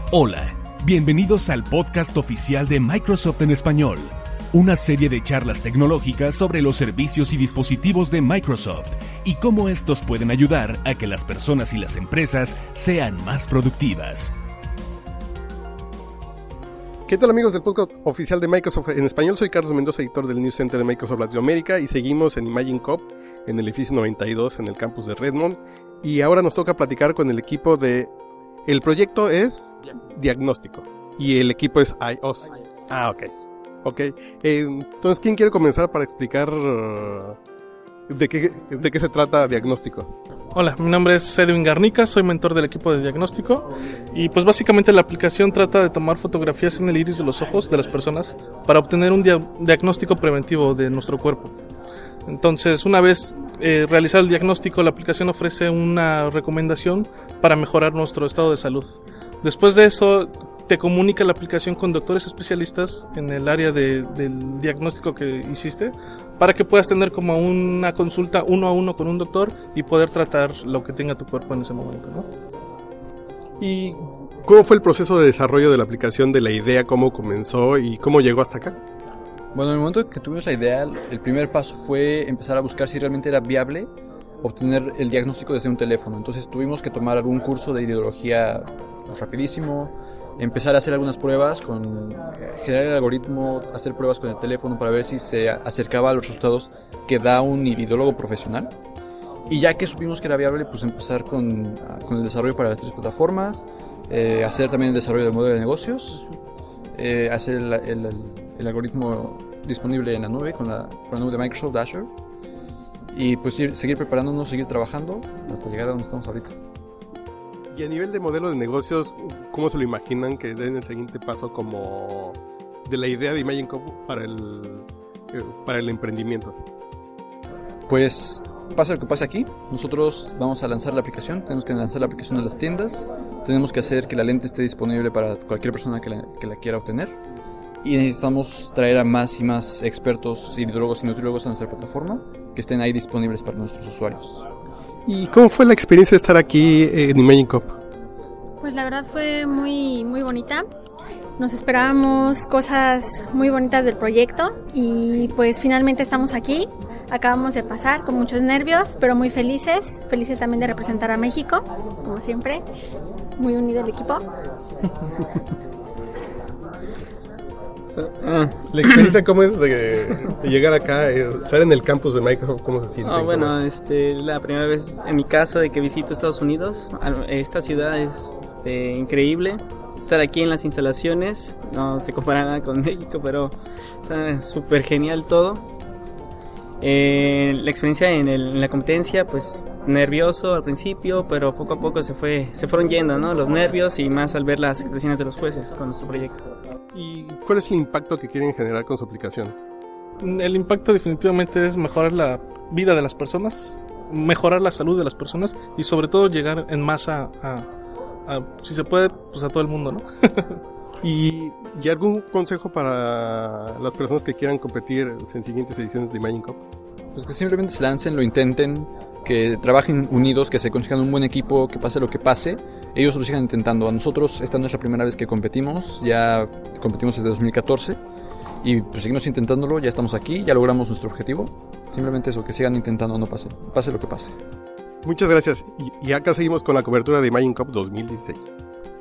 Hola, bienvenidos al podcast oficial de Microsoft en español, una serie de charlas tecnológicas sobre los servicios y dispositivos de Microsoft y cómo estos pueden ayudar a que las personas y las empresas sean más productivas. ¿Qué tal, amigos del podcast oficial de Microsoft en español? Soy Carlos Mendoza, editor del News Center de Microsoft Latinoamérica, y seguimos en Imagine Cop en el edificio 92 en el campus de Redmond, y ahora nos toca platicar con el equipo de... El proyecto es diagnóstico y el equipo es iOS. Ok. Entonces, ¿quién quiere comenzar para explicar de qué se trata diagnóstico? Hola, mi nombre es Edwin Garnica, soy mentor del equipo de diagnóstico y pues básicamente la aplicación trata de tomar fotografías en el iris de los ojos de las personas para obtener un diagnóstico preventivo de nuestro cuerpo. Entonces, una vez realizado el diagnóstico, la aplicación ofrece una recomendación para mejorar nuestro estado de salud. Después de eso, te comunica la aplicación con doctores especialistas en el área del diagnóstico que hiciste para que puedas tener como una consulta uno a uno con un doctor y poder tratar lo que tenga tu cuerpo en ese momento, ¿no? ¿Y cómo fue el proceso de desarrollo de la aplicación, de la idea, cómo comenzó y cómo llegó hasta acá? Bueno, en el momento que tuvimos la idea, el primer paso fue empezar a buscar si realmente era viable obtener el diagnóstico desde un teléfono. Entonces tuvimos que tomar algún curso de iridología rapidísimo, empezar a hacer algunas pruebas, generar el algoritmo, hacer pruebas con el teléfono para ver si se acercaba a los resultados que da un iridólogo profesional. Y ya que supimos que era viable, pues empezar con el desarrollo para las 3 plataformas, hacer también el desarrollo del modelo de negocios, hacer el algoritmo disponible en la nube con la nube de Microsoft Azure, y pues seguir preparándonos, seguir trabajando hasta llegar a donde estamos ahorita. Y a nivel de modelo de negocios, ¿cómo se lo imaginan que den el siguiente paso como de la idea de Imagine Cop para el emprendimiento? Pues pasa lo que pasa aquí, nosotros vamos a lanzar la aplicación, tenemos que lanzar la aplicación en las tiendas, tenemos que hacer que la lente esté disponible para cualquier persona que la quiera obtener, y necesitamos traer a más y más expertos, iridólogos y nutriólogos a nuestra plataforma que estén ahí disponibles para nuestros usuarios. ¿Y cómo fue la experiencia de estar aquí en Imagine Cop? Pues la verdad fue muy, muy bonita. Nos esperábamos cosas muy bonitas del proyecto y pues finalmente estamos aquí. Acabamos de pasar con muchos nervios, pero muy felices. Felices también de representar a México, como siempre. Muy unido el equipo. La experiencia, ¿cómo es de llegar acá, estar en el campus de Microsoft? ¿Cómo se siente? Bueno, la primera vez en mi casa de que visito Estados Unidos. Esta ciudad es increíble. Estar aquí en las instalaciones no se compara nada con México, pero está súper genial todo. La experiencia en la competencia, pues nervioso al principio, pero poco a poco se fueron yendo, ¿no? Los nervios, y más al ver las expresiones de los jueces con nuestro proyecto. ¿Y cuál es el impacto que quieren generar con su aplicación? El impacto definitivamente es mejorar la vida de las personas, mejorar la salud de las personas y sobre todo llegar en masa a si se puede, pues a todo el mundo, ¿no? ¿Y algún consejo para las personas que quieran competir en siguientes ediciones de Imagine Cop? Pues que simplemente se lancen, lo intenten, que trabajen unidos, que se consigan un buen equipo, que pase lo que pase, ellos lo sigan intentando. A nosotros esta no es la primera vez que competimos, ya competimos desde 2014 y pues seguimos intentándolo, ya estamos aquí, ya logramos nuestro objetivo. Simplemente eso, que sigan intentando, no pase lo que pase. Muchas gracias, y acá seguimos con la cobertura de Imagine Cop 2016.